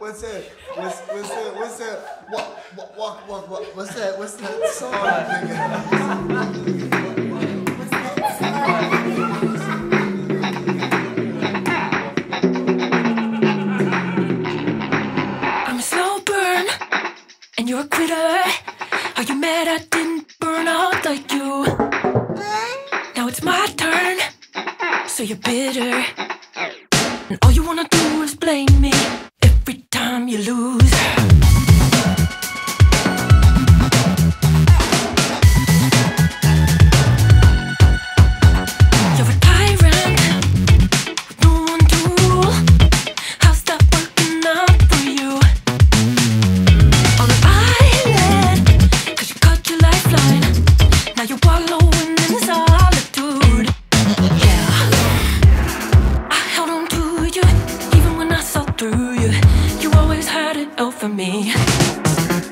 What's that? What's that? What? What's that song, nigga? I'm a slow burn, and you're a quitter. Are you mad I didn't burn out like you? Now it's my turn, so you're bitter. And all you wanna do is blame me every time you lose. You're a tyrant with no one to rule. How's that working out for you? On an island, 'cause you cut your lifeline. Now you're wallowing in solitude. Yeah, I held on to you even when I saw through you. You always had it out for me.